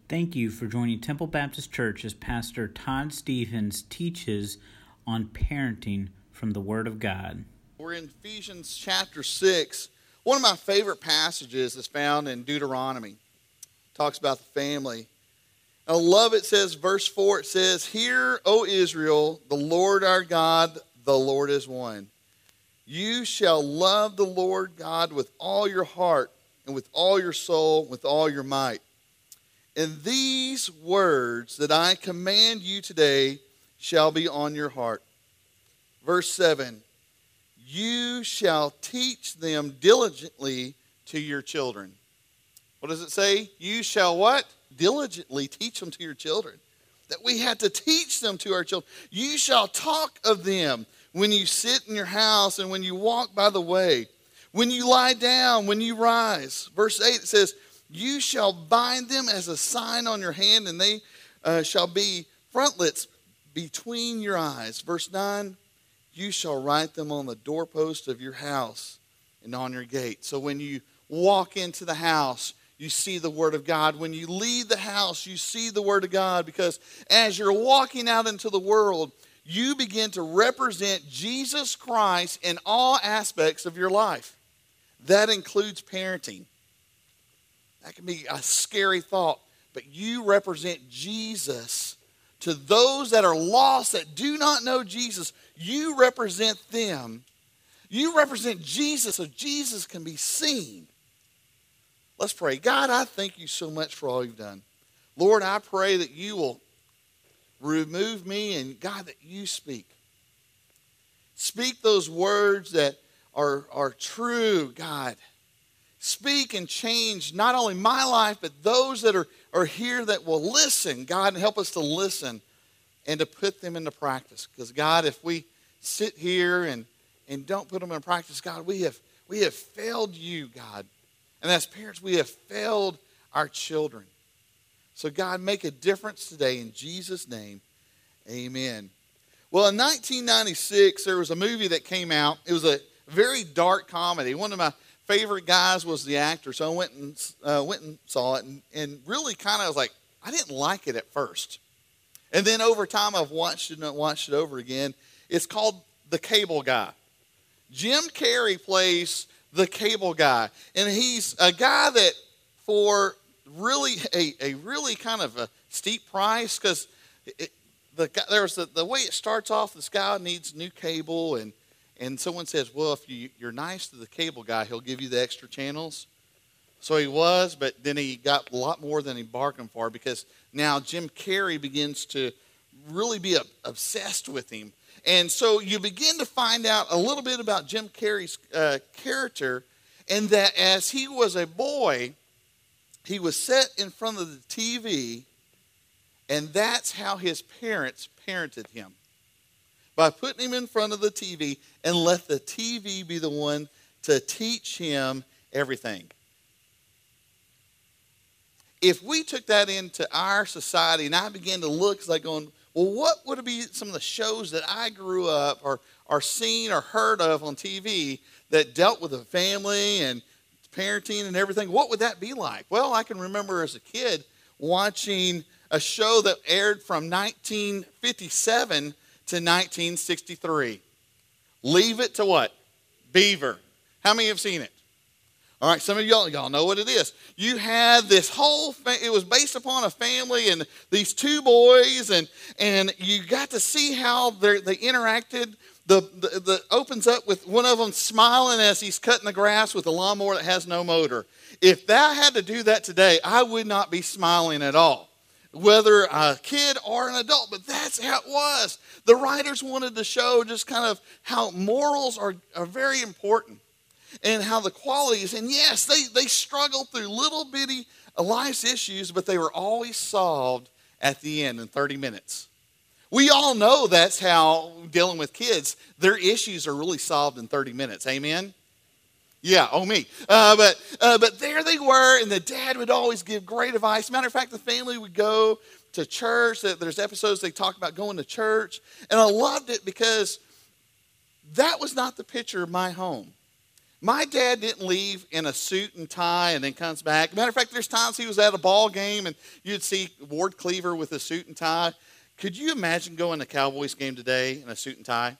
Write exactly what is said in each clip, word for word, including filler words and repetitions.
Thank you for joining Temple Baptist Church as Pastor Todd Stevens teaches on parenting from the Word of God. We're in Ephesians chapter six. One of my favorite passages is found in Deuteronomy. It talks about the family. I love it. It says, verse four, it says, "Hear, O Israel, the Lord our God, the Lord is one. You shall love the Lord God with all your heart and with all your soul, with all your might. And these words that I command you today shall be on your heart." Verse seven, "You shall teach them diligently to your children." What does it say? You shall what? Diligently teach them to your children. That we have to teach them to our children. You shall talk of them when you sit in your house and when you walk by the way, when you lie down, when you rise. Verse eight, it says, "You shall bind them as a sign on your hand, and they uh, shall be frontlets between your eyes." Verse nine, "You shall write them on the doorpost of your house and on your gate." So when you walk into the house, you see the Word of God. When you leave the house, you see the Word of God, because as you're walking out into the world, you begin to represent Jesus Christ in all aspects of your life. That includes parenting. That can be a scary thought, but you represent Jesus to those that are lost, that do not know Jesus. You represent them. You represent Jesus so Jesus can be seen. Let's pray. God, I thank you so much for all you've done. Lord, I pray that you will remove me, and God, that you speak. Speak those words that are, are true, God. Speak and change not only my life, but those that are, are here that will listen, God, and help us to listen and to put them into practice. Because, God, if we sit here and, and don't put them in practice, God, we have, we have failed you, God. And as parents, we have failed our children. So, God, make a difference today in Jesus' name. Amen. Well, in nineteen ninety-six, there was a movie that came out. It was a very dark comedy. One of my favorite guys was the actor, so I went and uh, went and saw it, and, and really kind of was like, I didn't like it at first. And then over time, I've watched it and watched it over again. It's called The Cable Guy. Jim Carrey plays the cable guy, and he's a guy that for really a, a really kind of a steep price, because the there's the, the way it starts off, this guy needs new cable, and and someone says, well, if you, you're nice to the cable guy, he'll give you the extra channels. So he was, but then he got a lot more than he bargained for, because now Jim Carrey begins to really be obsessed with him. And so you begin to find out a little bit about Jim Carrey's uh, character, and that as he was a boy, he was set in front of the T V, and that's how his parents parented him. By putting him in front of the T V and let the T V be the one to teach him everything. If we took that into our society, and I began to look, it's like going, well, what would be some of the shows that I grew up or, or seen or heard of on T V that dealt with a family and parenting and everything? What would that be like? Well, I can remember as a kid watching a show that aired from nineteen fifty-seven to nineteen sixty-three. Leave It to what? Beaver. How many have seen it? All right, some of y'all, y'all know what it is. You had this whole, fa- it was based upon a family and these two boys, and and you got to see how they interacted. The, the, the opens up with one of them smiling as he's cutting the grass with a lawnmower that has no motor. If I had to do that today, I would not be smiling at all, whether a kid or an adult, but that's how it was. The writers wanted to show just kind of how morals are, are very important, and how the qualities, and yes, they, they struggled through little bitty life's issues, but they were always solved at the end in thirty minutes. We all know that's how, dealing with kids, their issues are really solved in thirty minutes. Amen? Yeah, oh me. Uh, but uh, but there they were, and the dad would always give great advice. Matter of fact, the family would go to church. There's episodes they talk about going to church. And I loved it because that was not the picture of my home. My dad didn't leave in a suit and tie and then comes back. Matter of fact, there's times he was at a ball game and you'd see Ward Cleaver with a suit and tie. Could you imagine going to a Cowboys game today in a suit and tie?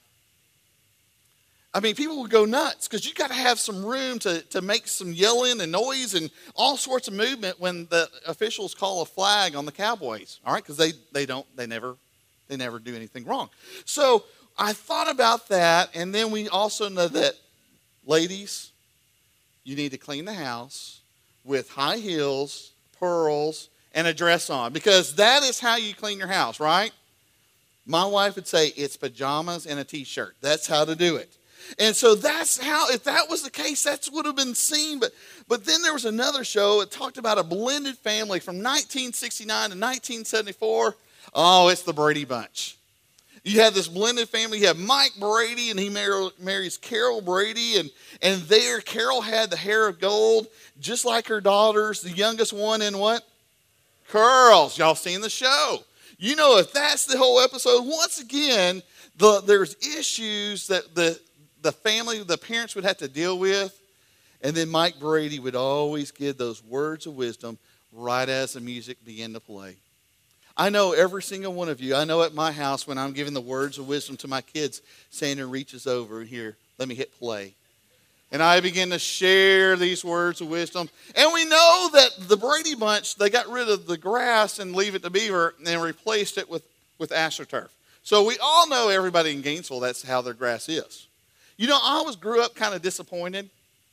I mean, people would go nuts because you got to have some room to, to make some yelling and noise and all sorts of movement when the officials call a flag on the Cowboys. All right, because they, they don't they never they never do anything wrong. So I thought about that, and then we also know that, ladies, you need to clean the house with high heels, pearls, and a dress on, because that is how you clean your house, right? My wife would say it's pajamas and a t-shirt. That's how to do it. And so that's how, if that was the case, that's would have been seen. But but then there was another show. It talked about a blended family from nineteen sixty-nine to nineteen seventy-four. Oh, it's the Brady Bunch. You have this blended family. You have Mike Brady, and he mar- marries Carol Brady. And, and there, Carol had the hair of gold, just like her daughters. The youngest one in what? Curls. Y'all seen the show. You know, if that's the whole episode, once again, the, there's issues that the the family, the parents would have to deal with. And then Mike Brady would always give those words of wisdom right as the music began to play. I know every single one of you, I know at my house when I'm giving the words of wisdom to my kids, Sandra reaches over and here, let me hit play. And I begin to share these words of wisdom. And we know that the Brady Bunch, they got rid of the grass and Leave It to Beaver and replaced it with, with AstroTurf. So we all know, everybody in Gainesville, that's how their grass is. You know, I always grew up kind of disappointed.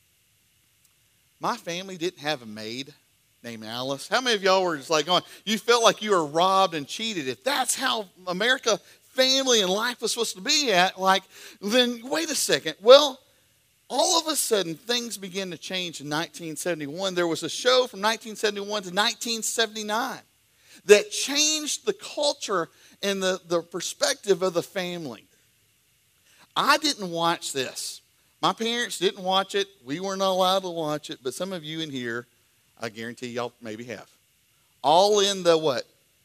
My family didn't have a maid named Alice. How many of y'all were just like going, you felt like you were robbed and cheated? If that's how America, family, and life was supposed to be at, like, then wait a second. Well, all of a sudden, things began to change in nineteen seventy-one. There was a show from nineteen seventy-one to nineteen seventy-nine that changed the culture and the, the perspective of the family. I didn't watch this. My parents didn't watch it. We were not allowed to watch it. But some of you in here, I guarantee y'all maybe have. All in the what?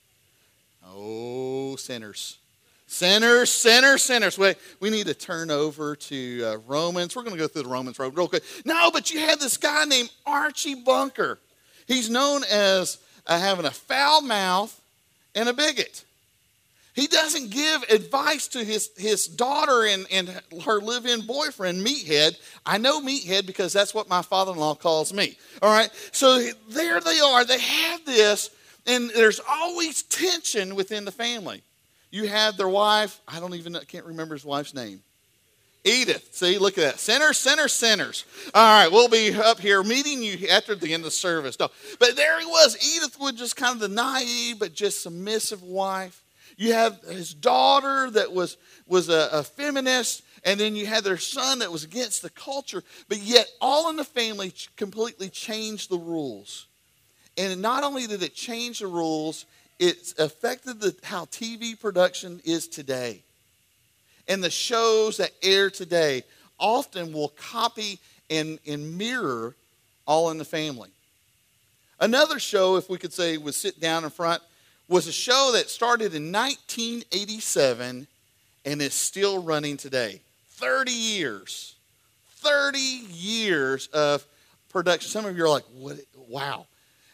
Oh, sinners. Sinners, sinners, sinners. We, we need to turn over to uh, Romans. We're going to go through the Romans road real quick. No, but you had this guy named Archie Bunker. He's known as uh, having a foul mouth and a bigot. He doesn't give advice to his, his daughter and, and her live-in boyfriend, Meathead. I know Meathead because that's what my father-in-law calls me. All right? So there they are. They have this, and there's always tension within the family. You have their wife. I don't even, I can't remember his wife's name. Edith. See, look at that. Sinners, sinners, sinners. All right, we'll be up here meeting you after the end of the service. No, but there he was. Edith was just kind of the naive but just submissive wife. You have his daughter that was, was a, a feminist, and then you had their son that was against the culture, but yet all in the family completely changed the rules. And not only did it change the rules, it affected the, how T V production is today. And the shows that air today often will copy and, and mirror All in the Family. Another show, if we could say, was Sit Down in Front, was a show that started in nineteen eighty-seven and is still running today. thirty years. thirty years of production. Some of you are like, what? Wow.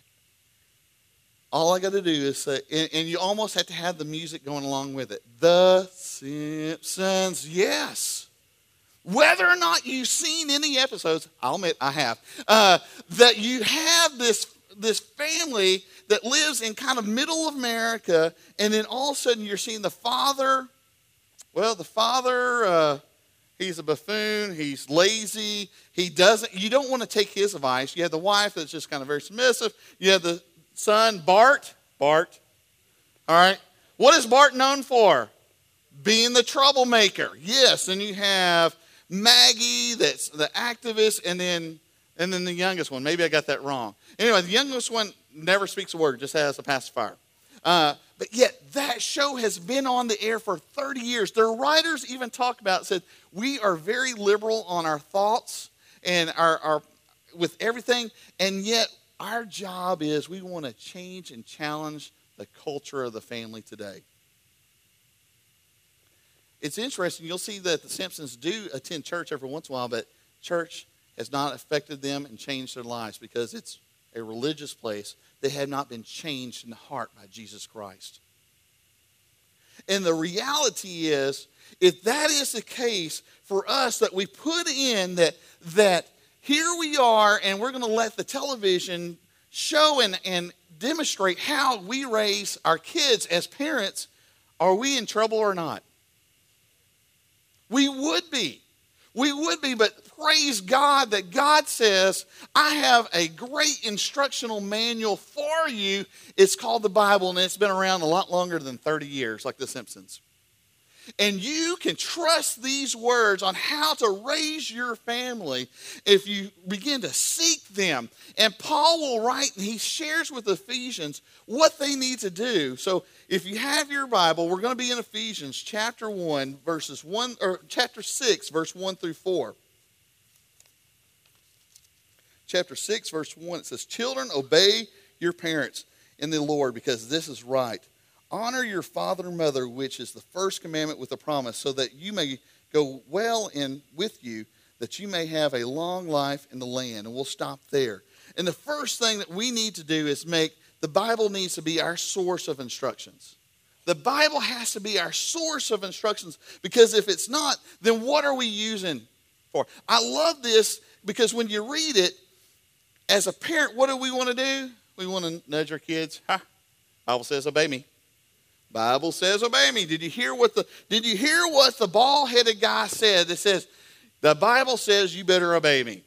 All I got to do is say, and, and you almost have to have the music going along with it. The Simpsons, yes. Whether or not you've seen any episodes, I'll admit I have, uh, that you have this, this family that lives in kind of middle of America, and then all of a sudden you're seeing the father, well, the father, uh, he's a buffoon, he's lazy, he doesn't, you don't want to take his advice. You have the wife that's just kind of very submissive. You have the son, Bart, Bart, all right. What is Bart known for? Being the troublemaker, yes. And you have Maggie, that's the activist, and then and then the youngest one. Maybe I got that wrong. Anyway, the youngest one never speaks a word, just has a pacifier. Uh, but yet that show has been on the air for thirty years. Their writers even talk about it, said, we are very liberal on our thoughts and our, our with everything, and yet our job is we want to change and challenge the culture of the family today. It's interesting. You'll see that the Simpsons do attend church every once in a while, but church has not affected them and changed their lives because it's a religious place. They have not been changed in the heart by Jesus Christ. And the reality is, if that is the case for us, that we put in that, that here we are and we're going to let the television show and, and demonstrate how we raise our kids as parents, are we in trouble or not? We would be. We would be, but praise God that God says, I have a great instructional manual for you. It's called the Bible, and it's been around a lot longer than thirty years, like The Simpsons. And you can trust these words on how to raise your family if you begin to seek them. And Paul will write, and he shares with Ephesians what they need to do. So if you have your Bible, we're going to be in Ephesians chapter one, verses one, or chapter six, verse one through four. Chapter six, verse one, it says, "Children, obey your parents in the Lord, because this is right. Honor your father and mother, which is the first commandment with a promise, so that you may go well in with you, that you may have a long life in the land." And we'll stop there. And the first thing that we need to do is make, the Bible needs to be our source of instructions. The Bible has to be our source of instructions, because if it's not, then what are we using for? I love this because when you read it, as a parent, what do we want to do? We want to nudge our kids. Ha! Bible says, obey me. Bible says, obey me. Did you hear what the Did you hear what the bald-headed guy said? That says, the Bible says you better obey me.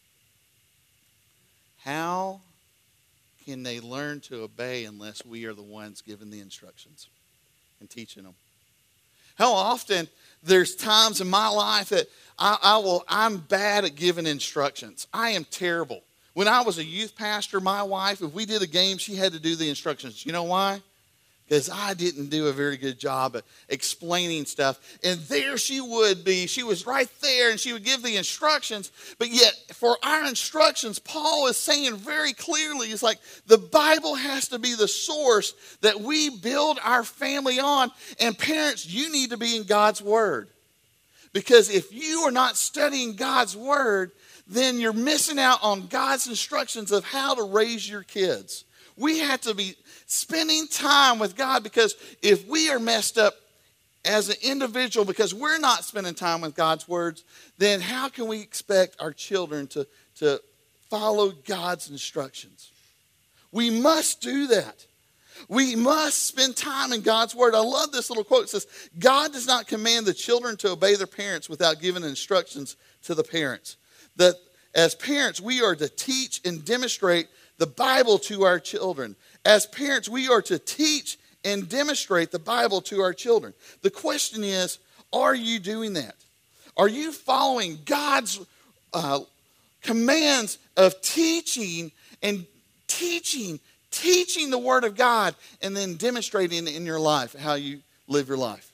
How can they learn to obey unless we are the ones giving the instructions and teaching them? How often there's times in my life that I, I will I'm bad at giving instructions. I am terrible. When I was a youth pastor, my wife, if we did a game, she had to do the instructions. You know why? Because I didn't do a very good job of explaining stuff. And there she would be. She was right there, and she would give the instructions. But yet, for our instructions, Paul is saying very clearly, it's like the Bible has to be the source that we build our family on. And parents, you need to be in God's Word. Because if you are not studying God's Word, then you're missing out on God's instructions of how to raise your kids. We have to be spending time with God, because if we are messed up as an individual because we're not spending time with God's words, then how can we expect our children to, to follow God's instructions? We must do that. We must spend time in God's word. I love this little quote. It says, God does not command the children to obey their parents without giving instructions to the parents. That as parents, we are to teach and demonstrate the Bible to our children. As parents, we are to teach and demonstrate the Bible to our children. The question is, are you doing that? Are you following God's uh, commands of teaching and teaching, teaching the Word of God, and then demonstrating in your life how you live your life?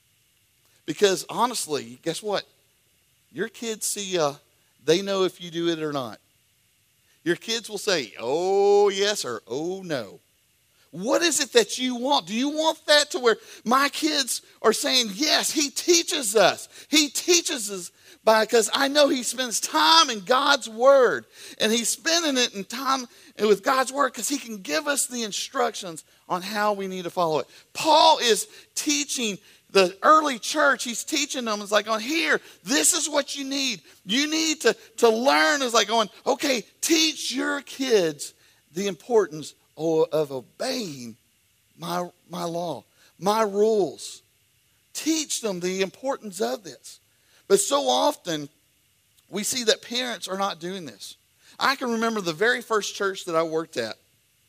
Because honestly, guess what? Your kids see you. They know if you do it or not. Your kids will say, oh, yes, or oh, no. What is it that you want? Do you want that to where my kids are saying, yes, he teaches us. He teaches us by, because I know he spends time in God's word. And he's spending it in time with God's word because he can give us the instructions on how we need to follow it. Paul is teaching the early church. He's teaching them. It's like going, here, this is what you need. You need to, to learn. It's like going, okay, teach your kids the importance of obeying my, my law, my rules. Teach them the importance of this. But so often, we see that parents are not doing this. I can remember the very first church that I worked at,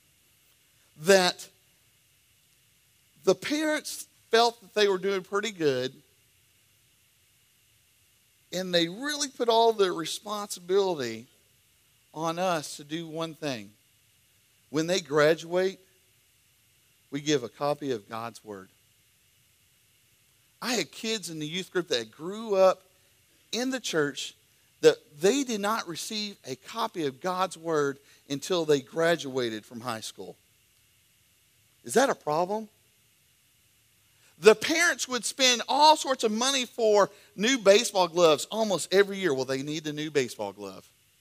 that the parents felt that they were doing pretty good, and they really put all the responsibility on us to do one thing. When they graduate, we give a copy of God's Word. I had kids in the youth group that grew up in the church that they did not receive a copy of God's Word until they graduated from high school. Is that a problem? The parents would spend all sorts of money for new baseball gloves almost every year. Well, they need a new baseball glove.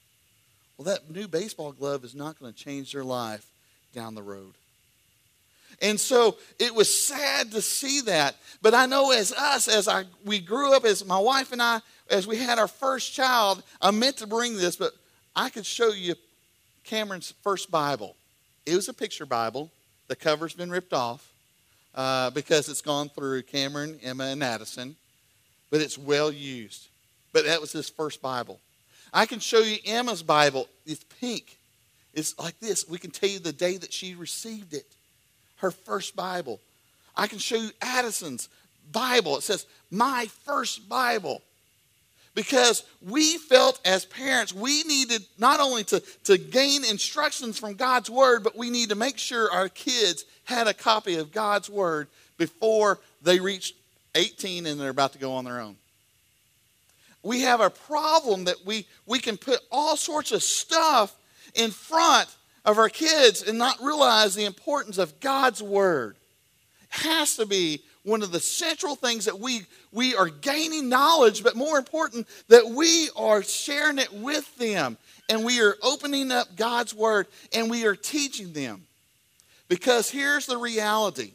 Well, that new baseball glove is not going to change their life down the road. And so it was sad to see that. But I know as us, as I we grew up, as my wife and I, as we had our first child, I meant to bring this, but I could show you Cameron's first Bible. It was a picture Bible. The cover's been ripped off uh, because it's gone through Cameron, Emma, and Addison. But it's well used. But that was his first Bible. I can show you Emma's Bible. It's pink. It's like this. We can tell you the day that she received it. Her first Bible. I can show you Addison's Bible. It says, my first Bible. Because we felt as parents, we needed not only to, to gain instructions from God's Word, but we need to make sure our kids had a copy of God's Word before they reached eighteen and they're about to go on their own. We have a problem that we, we can put all sorts of stuff in front of our kids and not realize the importance of God's Word. It has to be one of the central things that we, we are gaining knowledge, but more important, that we are sharing it with them. And we are opening up God's Word and we are teaching them. Because here's the reality.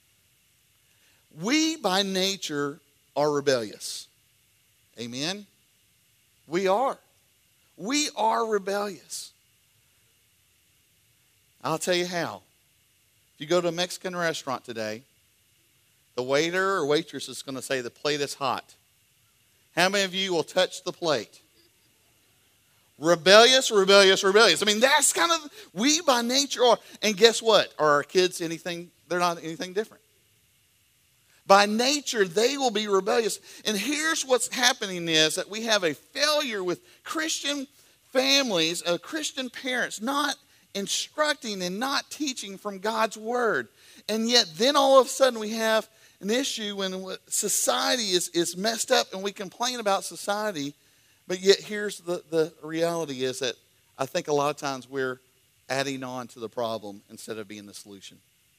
We, by nature, are rebellious. Amen? We are. We are rebellious. I'll tell you how. If you go to a Mexican restaurant today, the waiter or waitress is going to say the plate is hot. How many of you will touch the plate? Rebellious, rebellious, rebellious. I mean, that's kind of, we by nature are. And guess what? Are our kids anything, they're not anything different. By nature, they will be rebellious. And here's what's happening is that we have a failure with Christian families, uh, Christian parents, not instructing and not teaching from God's Word. And yet then all of a sudden we have an issue when society is, is messed up and we complain about society. But yet here's the, the reality is that I think a lot of times we're adding on to the problem instead of being the solution.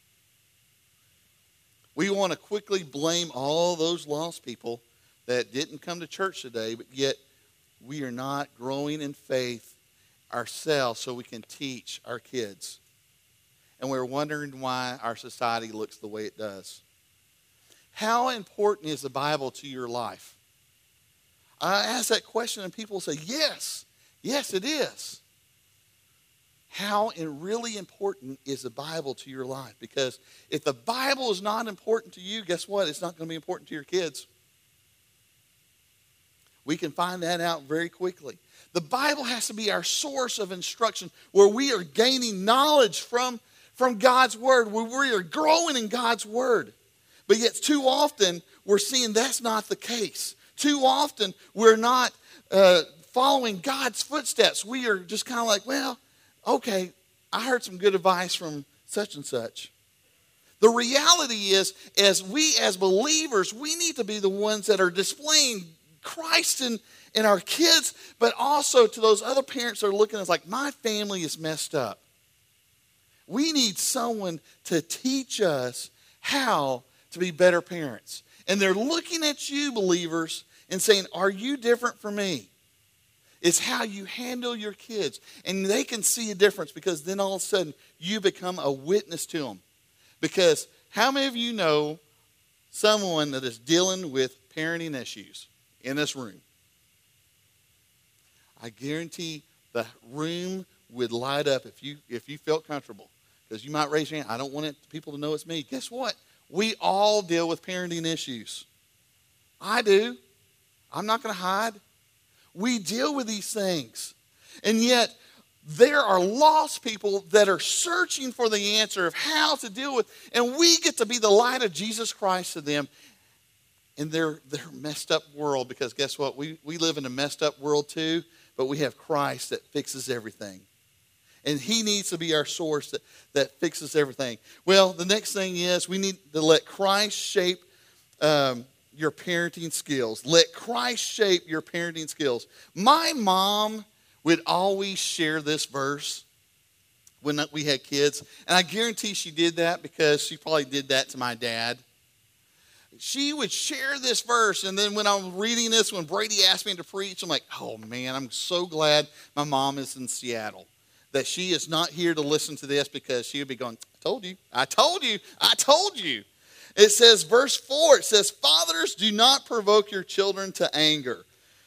We want to quickly blame all those lost people that didn't come to church today, but yet we are not growing in faith ourselves so we can teach our kids. And we're wondering why our society looks the way it does. How important is the Bible to your life? I ask that question and people say, yes, yes it is. How and really important is the Bible to your life? Because if the Bible is not important to you, guess what? It's not going to be important to your kids. We can find that out very quickly. The Bible has to be our source of instruction where we are gaining knowledge from, from God's Word, where we are growing in God's Word. But yet too often we're seeing that's not the case. Too often we're not uh, following God's footsteps. We are just kind of like, well, okay, I heard some good advice from such and such. The reality is, as we as believers, we need to be the ones that are displaying Christ in, in our kids, but also to those other parents that are looking at us like, my family is messed up. We need someone to teach us how to be better parents. And they're looking at you, believers, and saying, are you different from me? It's how you handle your kids. And they can see a difference because then all of a sudden you become a witness to them. Because how many of you know someone that is dealing with parenting issues in this room? I guarantee the room would light up if you if you felt comfortable. Because you might raise your hand, I don't want it, people to know it's me. Guess what? We all deal with parenting issues. I do. I'm not going to hide. We deal with these things. And yet, there are lost people that are searching for the answer of how to deal with. And we get to be the light of Jesus Christ to them in their, their messed up world. Because guess what? We, we live in a messed up world too. But we have Christ that fixes everything. And He needs to be our source that, that fixes everything. Well, the next thing is we need to let Christ shape um, your parenting skills. Let Christ shape your parenting skills. My mom would always share this verse when we had kids. And I guarantee she did that because she probably did that to my dad. she would share this verse, and then when I'm reading this, when Brady asked me to preach, I'm like, oh man, I'm so glad my mom is in Seattle, that she is not here to listen to this, because she would be going, I told you, I told you, I told you. It says, verse four, it says, fathers, do not provoke your children to anger.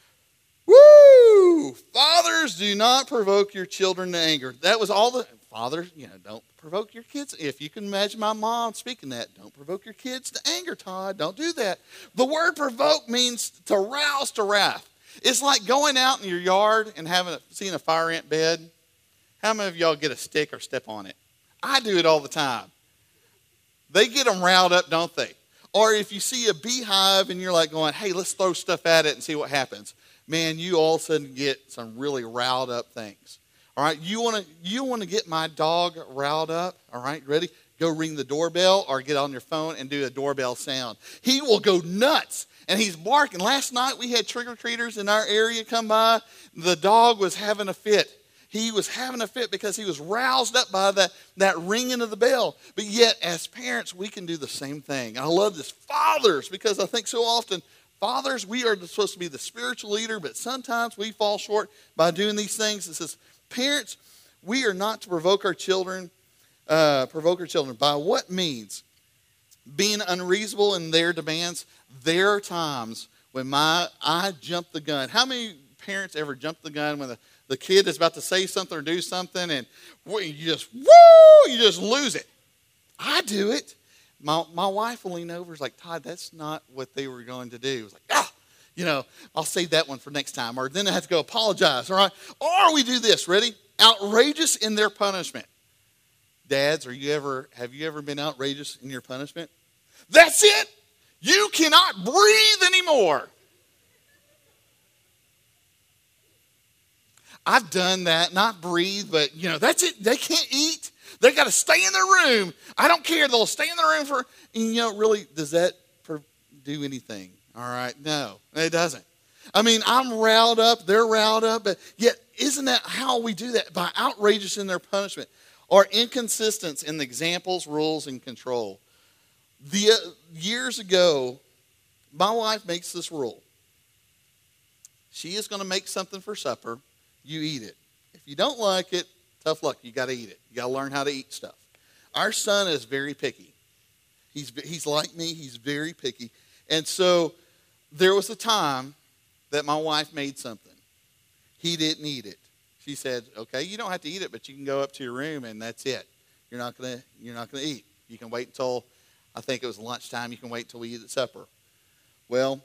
Woo! Fathers, do not provoke your children to anger. That was all the, fathers, you know, don't provoke your kids. If you can imagine my mom speaking that, don't provoke your kids to anger, Todd. Don't do that. The word provoke means to rouse to wrath. It's like going out in your yard and having a, seeing a fire ant bed. How many of y'all get a stick or step on it? I do it all the time. They get them riled up, don't they? Or if you see a beehive and you're like going, hey, let's throw stuff at it and see what happens. Man, you all of a sudden get some really riled up things. All right, you want to you want to get my dog riled up? All right, ready? Go ring the doorbell or get on your phone and do a doorbell sound. He will go nuts, and he's barking. Last night we had trick-or-treaters in our area come by. The dog was having a fit. He was having a fit because he was roused up by that, that ringing of the bell. But yet, as parents, we can do the same thing. I love this. Fathers, because I think so often, fathers, we are supposed to be the spiritual leader, but sometimes we fall short by doing these things. It says, parents, we are not to provoke our children, uh, provoke our children. By what means? Being unreasonable in their demands. There are times when my I jump the gun. How many parents ever jump the gun when the, the kid is about to say something or do something, and you just, woo, you just lose it? I do it. My my wife will lean over and is like, Todd, that's not what they were going to do. It was like, ah, you know, I'll save that one for next time. Or then I have to go apologize, all right? Or we do this, ready? Outrageous in their punishment. Dads, are you ever have you ever been outrageous in your punishment? That's it. You cannot breathe anymore. I've done that, not breathe, but, you know, that's it. They can't eat. They got to stay in their room. I don't care. They'll stay in the room for, and, you know, really, does that do anything? All right. No, it doesn't. I mean, I'm riled up. They're riled up. But yet, isn't that how we do that? By outrageous in their punishment or inconsistence in the examples, rules, and control. The uh, years ago, my wife makes this rule. She is going to make something for supper. You eat it. If you don't like it, tough luck. You got to eat it. You got to learn how to eat stuff. Our son is very picky. He's he's like me. He's very picky. And so there was a time that my wife made something. He didn't eat it. She said, "Okay, you don't have to eat it, but you can go up to your room and that's it. You're not gonna you're not gonna eat. You can wait until I think it was lunchtime. You can wait till we eat at supper." Well,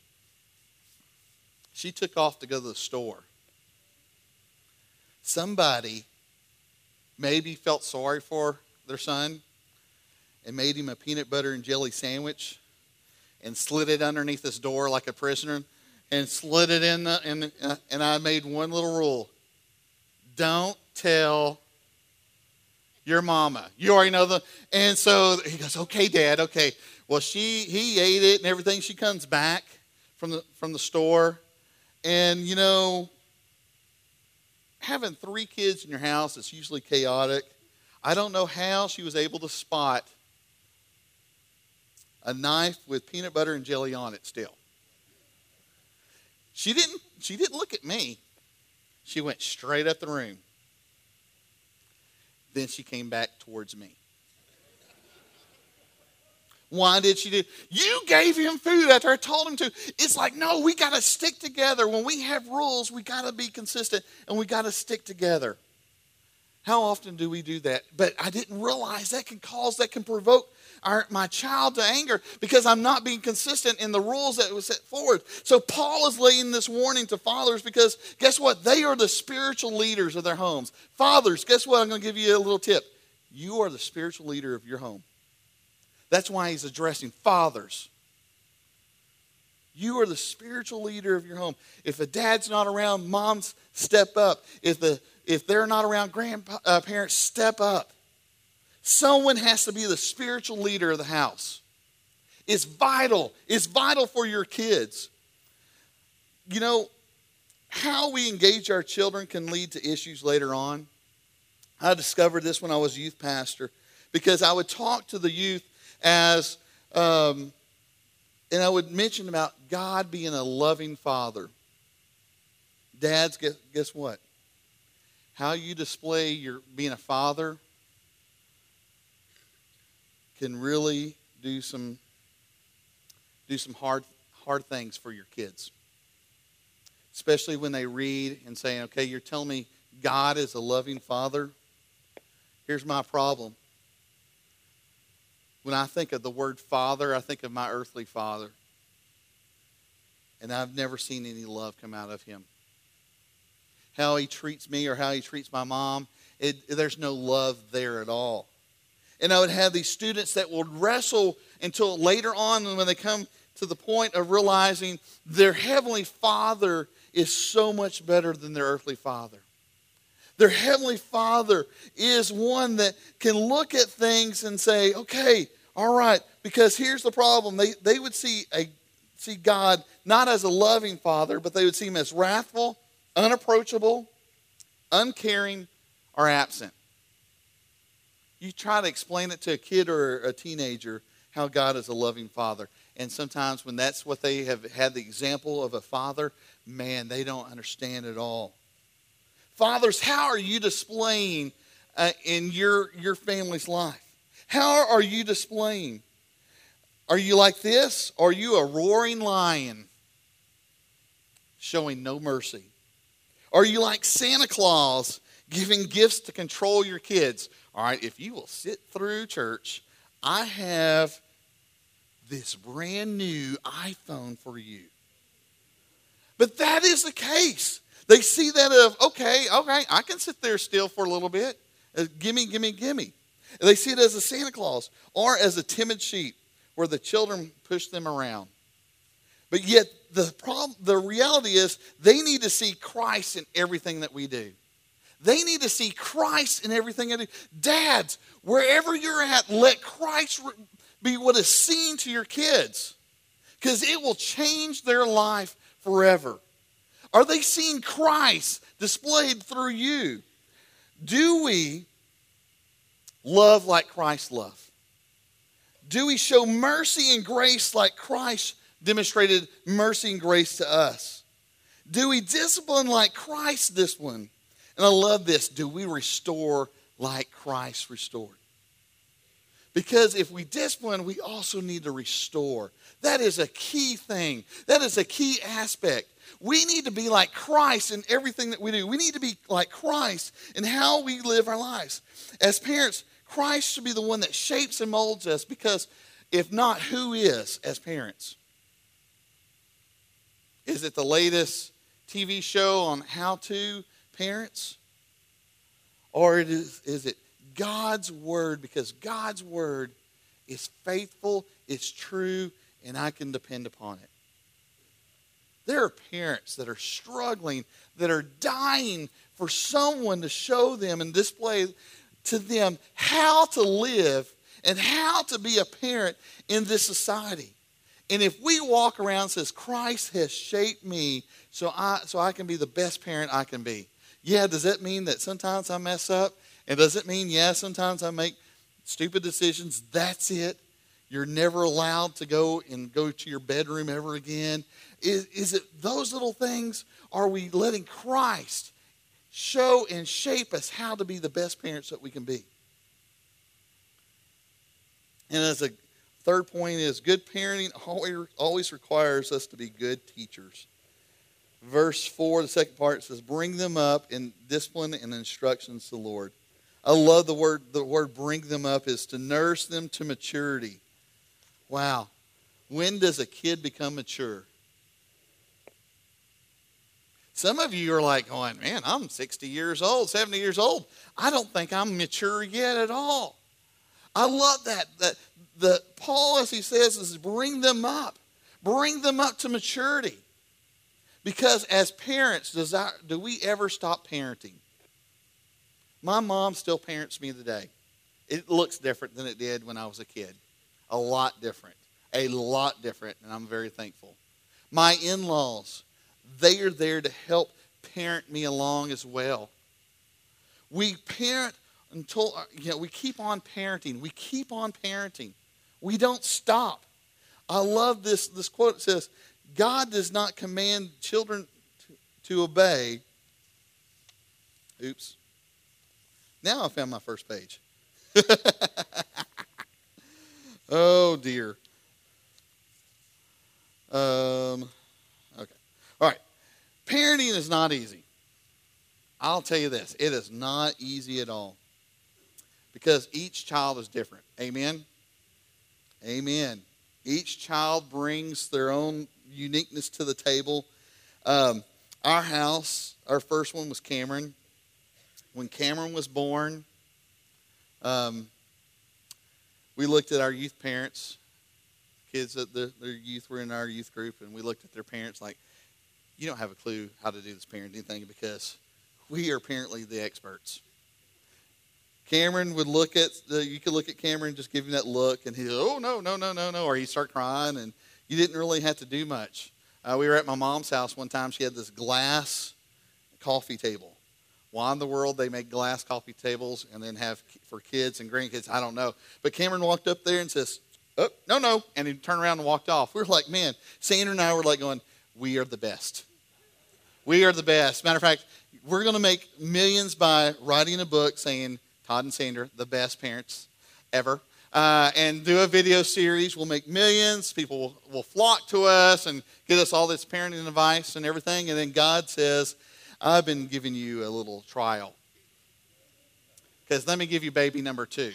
she took off to go to the store. Somebody maybe felt sorry for their son and made him a peanut butter and jelly sandwich and slid it underneath his door like a prisoner and slid it in the, and, uh, and I made one little rule. Don't tell your mama. You already know the, and so he goes, okay, Dad, okay. Well, she, he ate it and everything. She comes back from the, from the store, and, you know, having three kids in your house is usually chaotic. I don't know how she was able to spot a knife with peanut butter and jelly on it still. She didn't, she didn't look at me. She went straight up the room. Then she came back towards me. Why did she do? You gave him food after I told him to. It's like, no, we got to stick together. When we have rules, we got to be consistent and we got to stick together. How often do we do that? But I didn't realize that can cause, that can provoke our, my child to anger because I'm not being consistent in the rules that was set forward. So Paul is laying this warning to fathers because guess what? They are the spiritual leaders of their homes. Fathers, guess what? I'm going to give you a little tip. You are the spiritual leader of your home. That's why he's addressing fathers. You are the spiritual leader of your home. If a dad's not around, moms step up. If the if they're not around, grandparents step up. Someone has to be the spiritual leader of the house. It's vital. It's vital for your kids. You know, how we engage our children can lead to issues later on. I discovered this when I was a youth pastor because I would talk to the youth as um, And I would mention about God being a loving father. Dads, guess, guess what? How you display your being a father can really do some do some hard hard things for your kids. Especially when they read and say, okay, you're telling me God is a loving father. Here's my problem. When I think of the word father, I think of my earthly father. And I've never seen any love come out of him. How he treats me or how he treats my mom, it, there's no love there at all. And I would have these students that would wrestle until later on when they come to the point of realizing their heavenly father is so much better than their earthly father. Their heavenly father is one that can look at things and say, okay, all right, because here's the problem. They, they would see, a, see God not as a loving father, but they would see him as wrathful, unapproachable, uncaring, or absent. You try to explain it to a kid or a teenager how God is a loving father. And sometimes when that's what they have had the example of a father, man, they don't understand at all. Fathers, how are you displaying uh, in your, your family's life? How are you displaying? Are you like this? Or are you a roaring lion showing no mercy? Are you like Santa Claus giving gifts to control your kids? All right, if you will sit through church, I have this brand new iPhone for you. But that is the case. They see that of, okay, okay, I can sit there still for a little bit. Uh, gimme, gimme, gimme. And they see it as a Santa Claus or as a timid sheep where the children push them around. But yet the problem, the reality is they need to see Christ in everything that we do. They need to see Christ in everything I do. Dads, wherever you're at, let Christ be what is seen to your kids, because it will change their life forever. Are they seeing Christ displayed through you? Do we love like Christ loved? Do we show mercy and grace like Christ demonstrated mercy and grace to us? Do we discipline like Christ disciplined? And I love this. Do we restore like Christ restored? Because if we discipline, we also need to restore. That is a key thing. That is a key aspect. We need to be like Christ in everything that we do. We need to be like Christ in how we live our lives. As parents, Christ should be the one that shapes and molds us, because if not, who is as parents? Is it the latest T V show on how to parents? Or it is, is it God's word? Because God's word is faithful, it's true, and I can depend upon it. There are parents that are struggling, that are dying for someone to show them and display to them how to live and how to be a parent in this society. And if we walk around and says, Christ has shaped me so I, so I can be the best parent I can be. Yeah, does that mean that sometimes I mess up? And does it mean, yeah, sometimes I make stupid decisions? That's it. You're never allowed to go and go to your bedroom ever again. Is, is it those little things? Are we letting Christ show and shape us how to be the best parents that we can be? And as a third point is, good parenting always, always requires us to be good teachers. Verse four, the second part, says, bring them up in discipline and instructions to the Lord. I love the word, the word bring them up is to nurse them to maturity. Wow. When does a kid become mature? Some of you are like going, man, I'm sixty years old, seventy years old. I don't think I'm mature yet at all. I love that. That the Paul, as he says, is bring them up. Bring them up to maturity. Because as parents, does I, do we ever stop parenting? My mom still parents me today. It looks different than it did when I was a kid. A lot different. A lot different, and I'm very thankful. My in-laws, they are there to help parent me along as well. We parent until, you know, we keep on parenting. We keep on parenting. We don't stop. I love this, this quote. It says, God does not command children to, to obey. Oops. Now I found my first page. Oh, dear. Um, okay. All right. Parenting is not easy. I'll tell you this. It is not easy at all. Because each child is different. Amen? Amen. Each child brings their own uniqueness to the table. Um, our house, our first one was Cameron. When Cameron was born, um, we looked at our youth parents, kids that the, their youth were in our youth group, and we looked at their parents like, you don't have a clue how to do this parenting thing because we are apparently the experts. Cameron would look at, the, you could look at Cameron, just give him that look, and he'd, oh, no, no, no, no, no, or he'd start crying, and you didn't really have to do much. Uh, we were at my mom's house one time. She had this glass coffee table. Why in the world they make glass coffee tables and then have for kids and grandkids, I don't know. But Cameron walked up there and says, oh, no, no, and he turned around and walked off. We were like, man, Sandra and I were like going, we are the best. We are the best. Matter of fact, we're going to make millions by writing a book saying, Todd and Sandra, the best parents ever. Uh, and do a video series. We'll make millions. People will, will flock to us and get us all this parenting advice and everything. And then God says, I've been giving you a little trial. Because let me give you baby number two.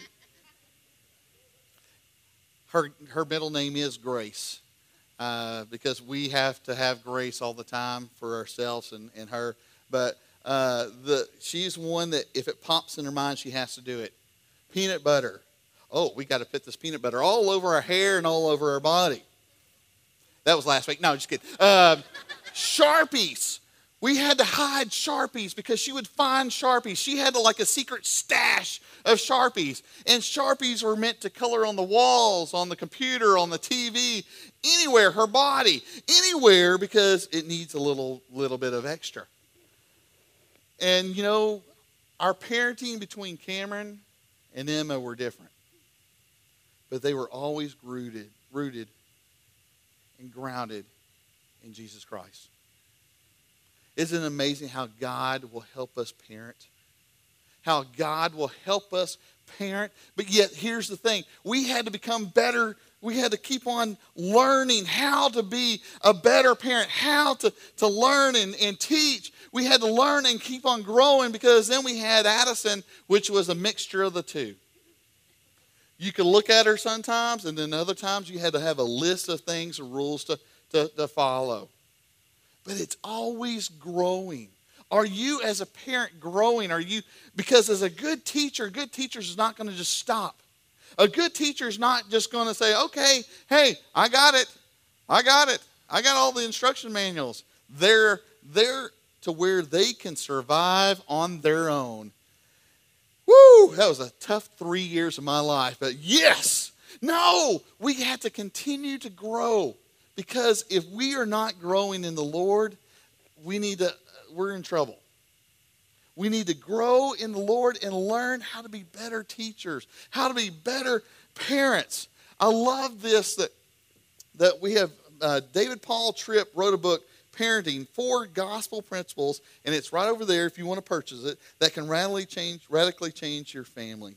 Her, her middle name is Grace. Uh, because we have to have grace all the time for ourselves and, and her. But uh, the she's one that if it pops in her mind, she has to do it. Peanut butter. Oh, we got to put this peanut butter all over our hair and all over our body. That was last week. No, just kidding. Uh, Sharpies. We had to hide Sharpies because she would find Sharpies. She had like a secret stash of Sharpies. And Sharpies were meant to color on the walls, on the computer, on the T V, anywhere, her body, anywhere, because it needs a little, little bit of extra. And, you know, our parenting between Cameron and Emma were different. But they were always rooted, rooted and grounded in Jesus Christ. Isn't it amazing how God will help us parent? How God will help us parent. But yet, here's the thing. We had to become better. We had to keep on learning how to be a better parent, how to, to learn and, and teach. We had to learn and keep on growing because then we had Addison, which was a mixture of the two. You could look at her sometimes, and then other times you had to have a list of things or rules to, to, to follow. But it's always growing. Are you as a parent growing? Are you, because as a good teacher, a good teacher is not going to just stop. A good teacher is not just going to say, okay, hey, I got it. I got it. I got all the instruction manuals. They're there to where they can survive on their own. Woo, that was a tough three years of my life. But yes, no, we have to continue to grow. Because if we are not growing in the Lord, we need to, we're in trouble. We need to grow in the Lord and learn how to be better teachers, how to be better parents. I love this that, that we have, uh, David Paul Tripp wrote a book, Parenting, Four Gospel Principles, and it's right over there if you want to purchase it, that can radically change, radically change your family.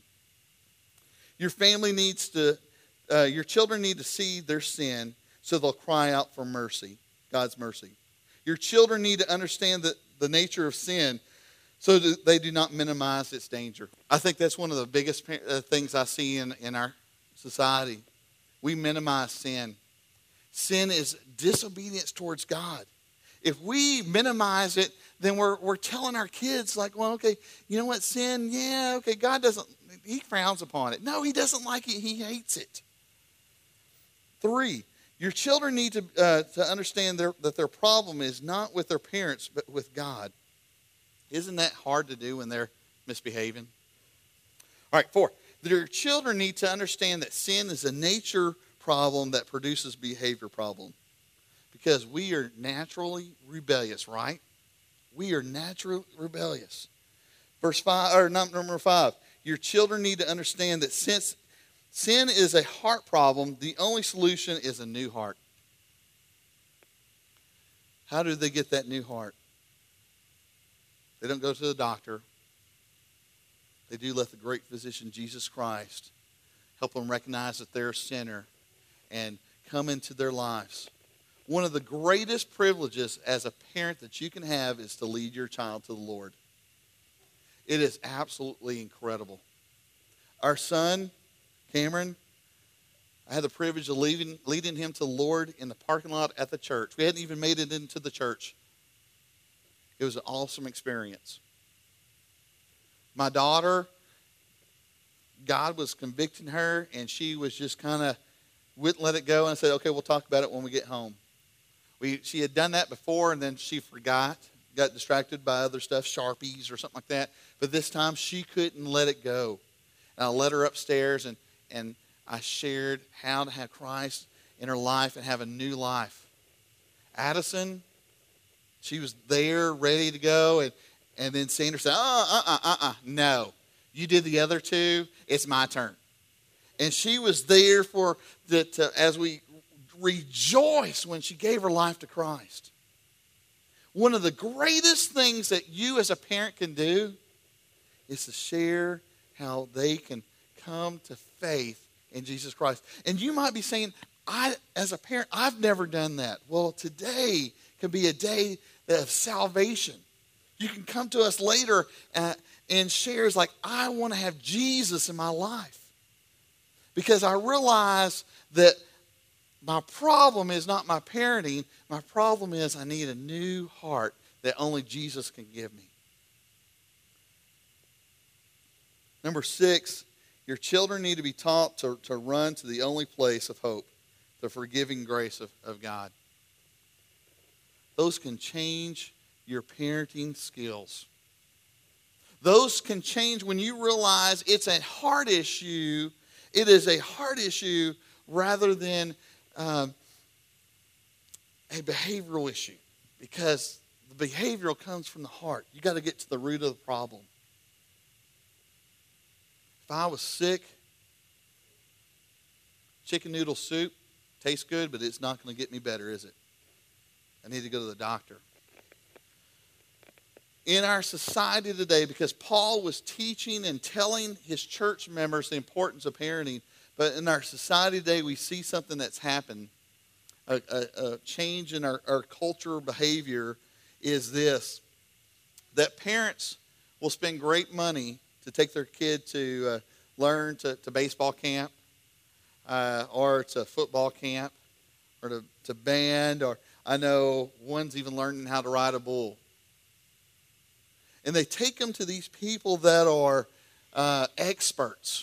Your family needs to, uh, your children need to see their sin so they'll cry out for mercy, God's mercy. Your children need to understand the, the nature of sin so that they do not minimize its danger. I think that's one of the biggest things I see in, in our society. We minimize sin. Sin is disobedience towards God. If we minimize it, then we're, we're telling our kids like, well, okay, you know what, sin, yeah, okay, God doesn't, he frowns upon it. No, he doesn't like it, he hates it. Three, your children need to, uh, to understand their, that their problem is not with their parents, but with God. Isn't that hard to do when they're misbehaving? All right, four. Your children need to understand that sin is a nature problem that produces behavior problem. Because we are naturally rebellious, right? We are naturally rebellious. Verse five, or number five. Your children need to understand that since Sin is a heart problem. The only solution is a new heart. How do they get that new heart? They don't go to the doctor. They do let the great physician, Jesus Christ, help them recognize that they're a sinner and come into their lives. One of the greatest privileges as a parent that you can have is to lead your child to the Lord. It is absolutely incredible. Our son, Cameron, I had the privilege of leading, leading him to the Lord in the parking lot at the church. We hadn't even made it into the church. It was an awesome experience. My daughter, God was convicting her, and she was just kind of wouldn't let it go. And I said, okay, we'll talk about it when we get home. We, she had done that before, and then she forgot, got distracted by other stuff, Sharpies or something like that. But this time, she couldn't let it go. And I led her upstairs, and, and I shared how to have Christ in her life and have a new life. Addison, she was there, ready to go, and, and then Sandra said, uh, uh, uh, uh, uh, no. You did the other two, it's my turn. And she was there for the, to, as we rejoiced when she gave her life to Christ. One of the greatest things that you as a parent can do is to share how they can come to faith in Jesus Christ. And you might be saying, I, as a parent, I've never done that. Well, today can be a day of salvation. You can come to us later uh, and share, like, I want to have Jesus in my life. Because I realize that my problem is not my parenting. My problem is I need a new heart that only Jesus can give me. Number six, your children need to be taught to, to run to the only place of hope, the forgiving grace of, of God. Those can change your parenting skills. Those can change when you realize it's a heart issue. It is a heart issue rather than um, a behavioral issue, because the behavioral comes from the heart. You got to get to the root of the problem. If I was sick, chicken noodle soup tastes good, but it's not going to get me better, is it? I need to go to the doctor. In our society today, because Paul was teaching and telling his church members the importance of parenting, but in our society today, we see something that's happened. A, a, a change in our, our culture behavior is this, that parents will spend great money to take their kid to uh, learn to, to baseball camp uh, or to football camp or to, to band, or I know one's even learning how to ride a bull. And they take them to these people that are uh, experts.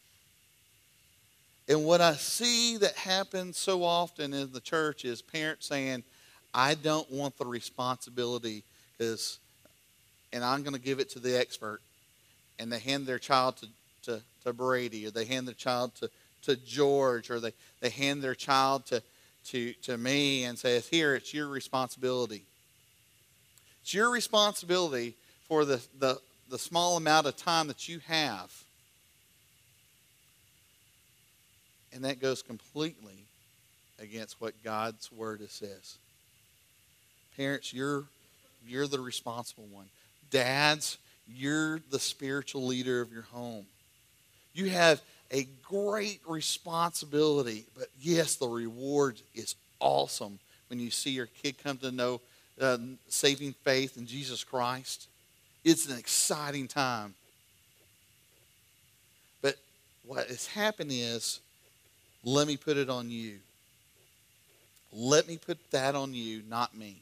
And what I see that happens so often in the church is parents saying, I don't want the responsibility, because, and I'm going to give it to the expert. And they hand their child to, to, to Brady, or they hand their child to, to George, or they, they hand their child to, to, to me and says, here, it's your responsibility. It's your responsibility for the, the, the small amount of time that you have. And that goes completely against what God's word says. Parents, you're, you're the responsible one. Dads, you're the spiritual leader of your home. You have a great responsibility, but yes, the reward is awesome when you see your kid come to know uh, saving faith in Jesus Christ. It's an exciting time. But what has happened is, let me put it on you. Let me put that on you, not me.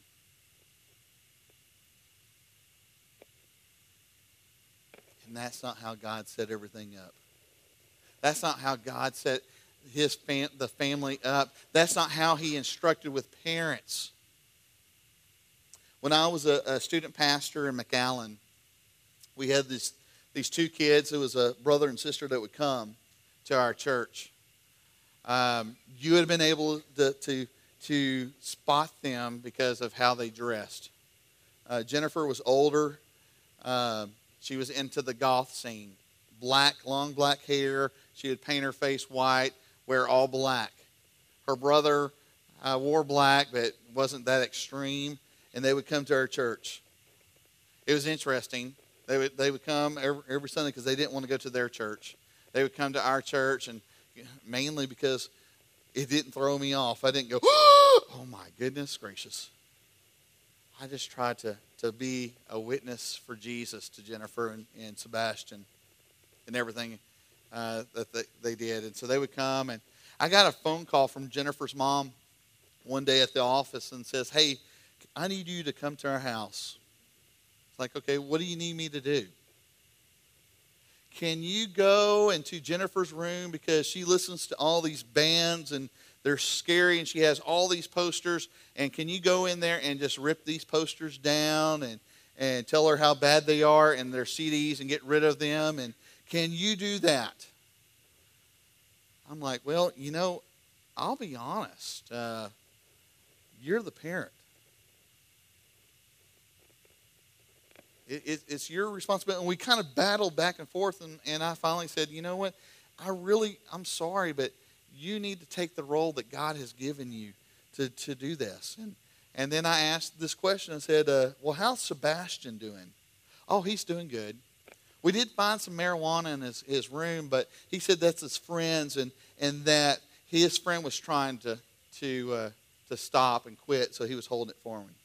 And that's not how God set everything up. That's not how God set his fam- the family up. That's not how he instructed with parents. When I was a, a student pastor in McAllen, we had this, these two kids. It was a brother and sister that would come to our church. Um, you would have been able to, to, to spot them because of how they dressed. Uh, Jennifer was older. Uh, she was into the goth scene. Black, long black hair, She would paint her face white, wear all black. Her brother uh, wore black, but wasn't that extreme, and they would come to our church. It was interesting. They would they would come every, every Sunday because they didn't want to go to their church. They would come to our church, and mainly because it didn't throw me off. I didn't go, oh my goodness gracious. I just tried to, to be a witness for Jesus to Jennifer and, and Sebastian and everything uh, that they, they did. And so they would come, and I got a phone call from Jennifer's mom one day at the office and says, hey, I need you to come to our house. It's like, okay, what do you need me to do? Can you go into Jennifer's room because she listens to all these bands and they're scary and she has all these posters, and can you go in there and just rip these posters down and, and tell her how bad they are and their C Ds and get rid of them? And can you do that? I'm like, well, you know, I'll be honest. Uh, you're the parent. It, it, it's your responsibility. And we kind of battled back and forth, and, and I finally said, you know what? I really, I'm sorry, but you need to take the role that God has given you to, to do this. And, and then I asked this question. I said, uh, well, how's Sebastian doing? Oh, he's doing good. We did find some marijuana in his, his room, but he said that's his friends, and, and that his friend was trying to, to, uh, to stop and quit, so he was holding it for me.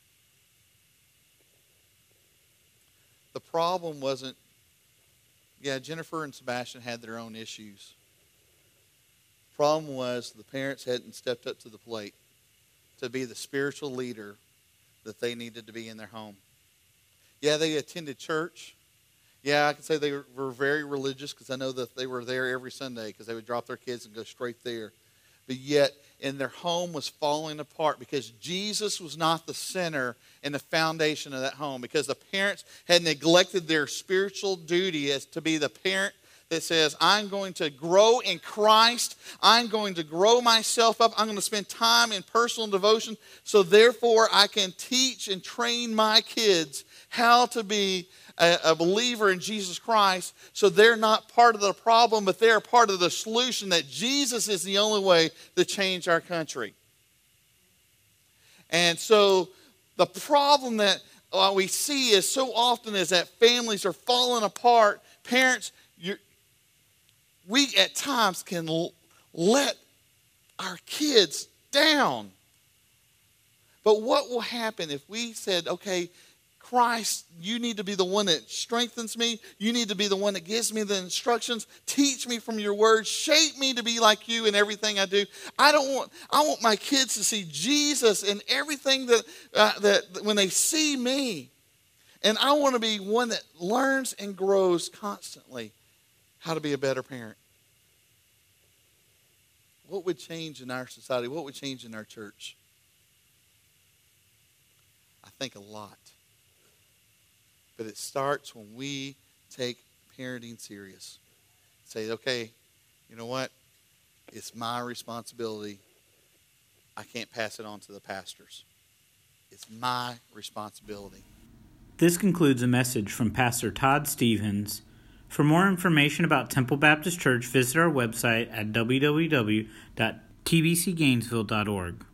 The problem wasn't, yeah, Jennifer and Sebastian had their own issues. The problem was the parents hadn't stepped up to the plate to be the spiritual leader that they needed to be in their home. Yeah, they attended church. Yeah, I can say they were very religious because I know that they were there every Sunday because they would drop their kids and go straight there. But yet, in their home was falling apart because Jesus was not the center and the foundation of that home, because the parents had neglected their spiritual duty as to be the parent that says, I'm going to grow in Christ. I'm going to grow myself up. I'm going to spend time in personal devotion, so therefore I can teach and train my kids how to be a, a believer in Jesus Christ, so they're not part of the problem, but they're part of the solution, that Jesus is the only way to change our country. And so the problem that uh, we see is so often is that families are falling apart. Parents, you're, we at times can l- let our kids down. But what will happen if we said, okay, Christ, you need to be the one that strengthens me. You need to be the one that gives me the instructions. Teach me from your word. Shape me to be like you in everything I do. I don't want. I want my kids to see Jesus in everything that uh, that when they see me, and I want to be one that learns and grows constantly how to be a better parent. What would change in our society? What would change in our church? I think a lot. But it starts when we take parenting serious. Say, okay, you know what? It's my responsibility. I can't pass it on to the pastors. It's my responsibility. This concludes a message from Pastor Todd Stevens. For more information about Temple Baptist Church, visit our website at w w w dot t b c gainesville dot org.